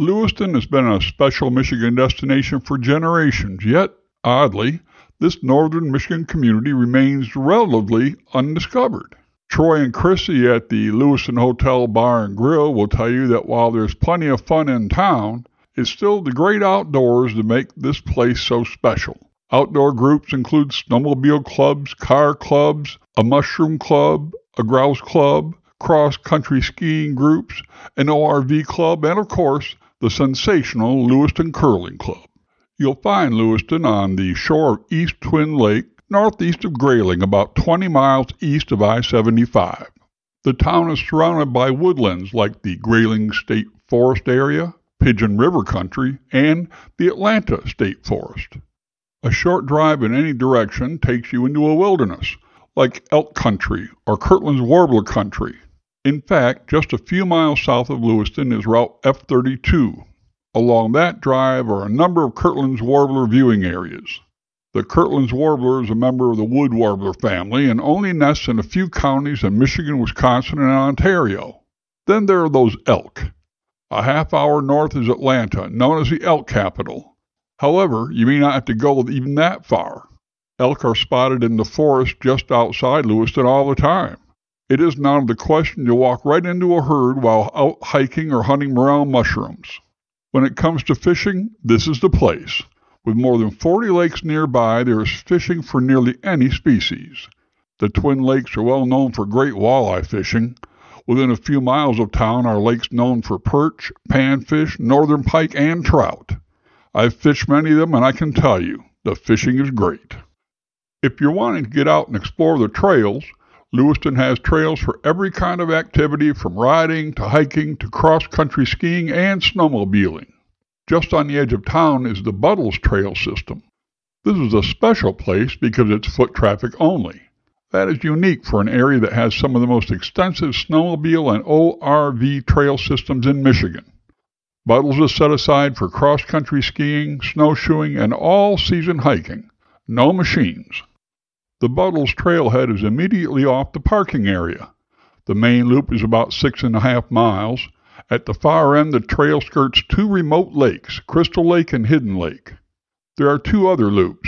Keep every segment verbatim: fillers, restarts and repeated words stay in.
Lewiston has been a special Michigan destination for generations, yet, oddly, this northern Michigan community remains relatively undiscovered. Troy and Chrissy at the Lewiston Hotel Bar and Grill will tell you that while there's plenty of fun in town, it's still the great outdoors that make this place so special. Outdoor groups include snowmobile clubs, car clubs, a mushroom club, a grouse club, cross-country skiing groups, an O R V club, and of course, the sensational Lewiston Curling Club. You'll find Lewiston on the shore of East Twin Lake, northeast of Grayling, about twenty miles east of I seventy-five. The town is surrounded by woodlands like the Grayling State Forest area, Pigeon River Country, and the Atlanta State Forest. A short drive in any direction takes you into a wilderness, like elk country or Kirtland's warbler country. In fact, just a few miles south of Lewiston is Route F thirty-two. Along that drive are a number of Kirtland's warbler viewing areas. The Kirtland's warbler is a member of the wood warbler family and only nests in a few counties in Michigan, Wisconsin, and Ontario. Then there are those elk. A half hour north is Atlanta, known as the elk capital. However, you may not have to go even that far. Elk are spotted in the forest just outside Lewiston all the time. It isn't out of the question to walk right into a herd while out hiking or hunting morel mushrooms. When it comes to fishing, this is the place. With more than forty lakes nearby, there is fishing for nearly any species. The Twin Lakes are well known for great walleye fishing. Within a few miles of town are lakes known for perch, panfish, northern pike, and trout. I've fished many of them, and I can tell you, the fishing is great. If you're wanting to get out and explore the trails, Lewiston has trails for every kind of activity from riding to hiking to cross-country skiing and snowmobiling. Just on the edge of town is the Buttles Trail System. This is a special place because it's foot traffic only. That is unique for an area that has some of the most extensive snowmobile and O R V trail systems in Michigan. Buttles is set aside for cross-country skiing, snowshoeing, and all-season hiking. No machines. The Buttles trailhead is immediately off the parking area. The main loop is about six and a half miles. At the far end, the trail skirts two remote lakes, Crystal Lake and Hidden Lake. There are two other loops.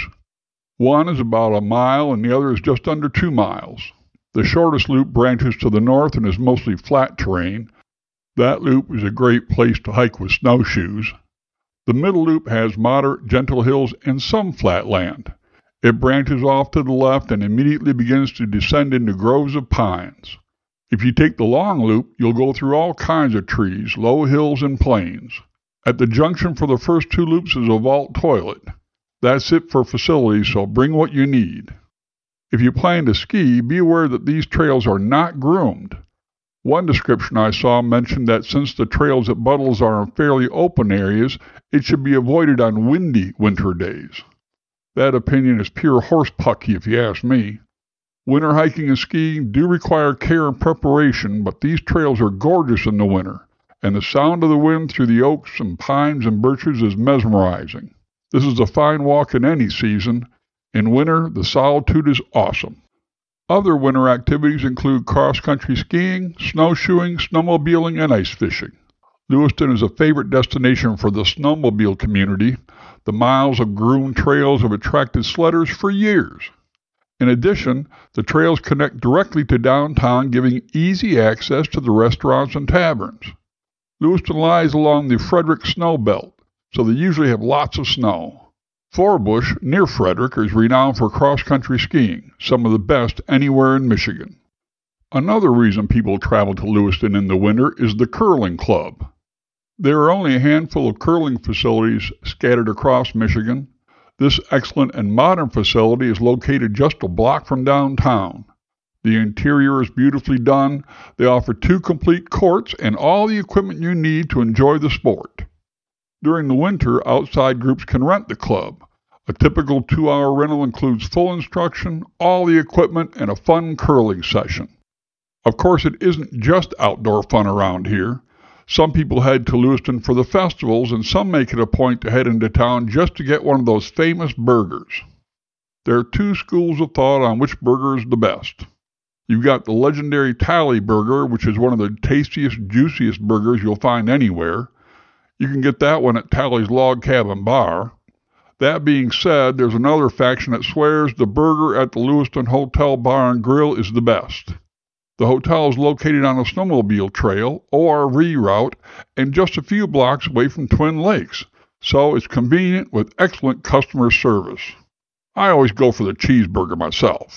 One is about a mile and the other is just under two miles. The shortest loop branches to the north and is mostly flat terrain. That loop is a great place to hike with snowshoes. The middle loop has moderate, gentle hills and some flat land. It branches off to the left and immediately begins to descend into groves of pines. If you take the long loop, you'll go through all kinds of trees, low hills, and plains. At the junction for the first two loops is a vault toilet. That's it for facilities, so bring what you need. If you plan to ski, be aware that these trails are not groomed. One description I saw mentioned that since the trails at Buttles are in fairly open areas, it should be avoided on windy winter days. That opinion is pure horsepucky if you ask me. Winter hiking and skiing do require care and preparation, but these trails are gorgeous in the winter, and the sound of the wind through the oaks and pines and birches is mesmerizing. This is a fine walk in any season. In winter, the solitude is awesome. Other winter activities include cross-country skiing, snowshoeing, snowmobiling, and ice fishing. Lewiston is a favorite destination for the snowmobile community. The miles of groomed trails have attracted sledders for years. In addition, the trails connect directly to downtown, giving easy access to the restaurants and taverns. Lewiston lies along the Frederick Snow Belt, so they usually have lots of snow. Forbush, near Frederick, is renowned for cross-country skiing, some of the best anywhere in Michigan. Another reason people travel to Lewiston in the winter is the Curling Club. There are only a handful of curling facilities scattered across Michigan. This excellent and modern facility is located just a block from downtown. The interior is beautifully done. They offer two complete courts and all the equipment you need to enjoy the sport. During the winter, outside groups can rent the club. A typical two-hour rental includes full instruction, all the equipment, and a fun curling session. Of course, it isn't just outdoor fun around here. Some people head to Lewiston for the festivals, and some make it a point to head into town just to get one of those famous burgers. There are two schools of thought on which burger is the best. You've got the legendary Tally Burger, which is one of the tastiest, juiciest burgers you'll find anywhere. You can get that one at Tally's Log Cabin Bar. That being said, there's another faction that swears the burger at the Lewiston Hotel Bar and Grill is the best. The hotel is located on a snowmobile trail, O R V route, and just a few blocks away from Twin Lakes, so it's convenient with excellent customer service. I always go for the cheeseburger myself.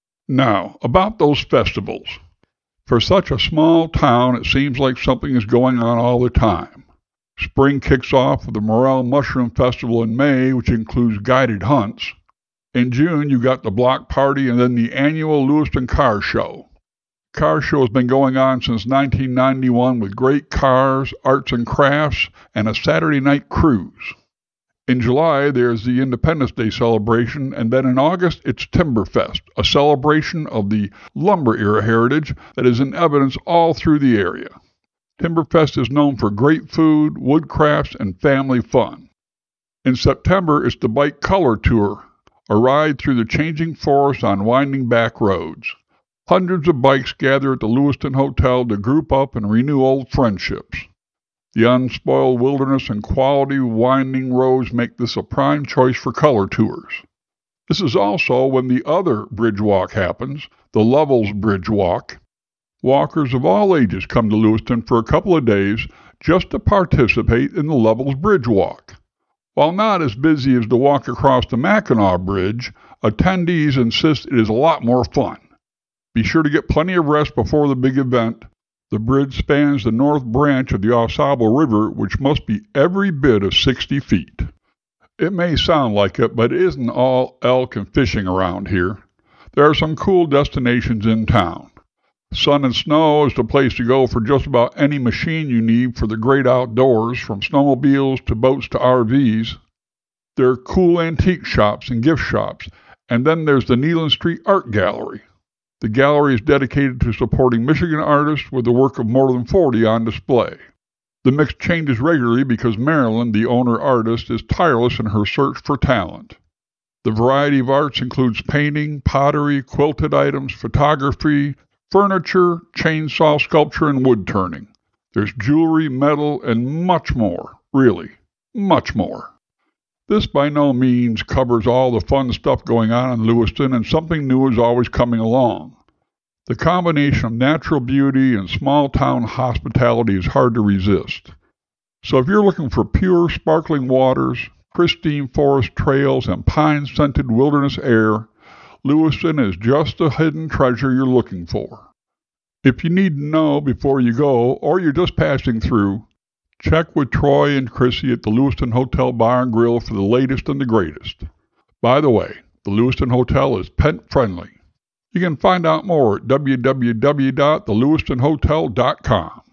Now, about those festivals. For such a small town, it seems like something is going on all the time. Spring kicks off with the Morel Mushroom Festival in May, which includes guided hunts. In June, you got the block party and then the annual Lewiston Car Show. Car Show has been going on since nineteen ninety-one with great cars, arts and crafts, and a Saturday night cruise. In July, there's the Independence Day celebration, and then in August, it's Timberfest, a celebration of the lumber era heritage that is in evidence all through the area. Timberfest is known for great food, wood crafts, and family fun. In September, it's the Bike Color Tour, a ride through the changing forest on winding back roads. Hundreds of bikes gather at the Lewiston Hotel to group up and renew old friendships. The unspoiled wilderness and quality winding roads make this a prime choice for color tours. This is also when the other bridge walk happens, the Levels Bridge Walk. Walkers of all ages come to Lewiston for a couple of days just to participate in the Levels Bridge Walk. While not as busy as the walk across the Mackinac Bridge, attendees insist it is a lot more fun. Be sure to get plenty of rest before the big event. The bridge spans the north branch of the AuSable River, which must be every bit of sixty feet. It may sound like it, but it isn't all elk and fishing around here. There are some cool destinations in town. Sun and Snow is the place to go for just about any machine you need for the great outdoors, from snowmobiles to boats to R Vs. There are cool antique shops and gift shops, and then there's the Neyland Street Art Gallery. The gallery is dedicated to supporting Michigan artists with the work of more than forty on display. The mix changes regularly because Marilyn, the owner-artist, is tireless in her search for talent. The variety of arts includes painting, pottery, quilted items, photography, furniture, chainsaw sculpture, and wood turning. There's jewelry, metal, and much more, really, much more. This by no means covers all the fun stuff going on in Lewiston, and something new is always coming along. The combination of natural beauty and small-town hospitality is hard to resist. So if you're looking for pure, sparkling waters, pristine forest trails, and pine-scented wilderness air, Lewiston is just the hidden treasure you're looking for. If you need to know before you go, or you're just passing through, check with Troy and Chrissy at the Lewiston Hotel Bar and Grill for the latest and the greatest. By the way, the Lewiston Hotel is pet-friendly. You can find out more at w w w dot the lewiston hotel dot com.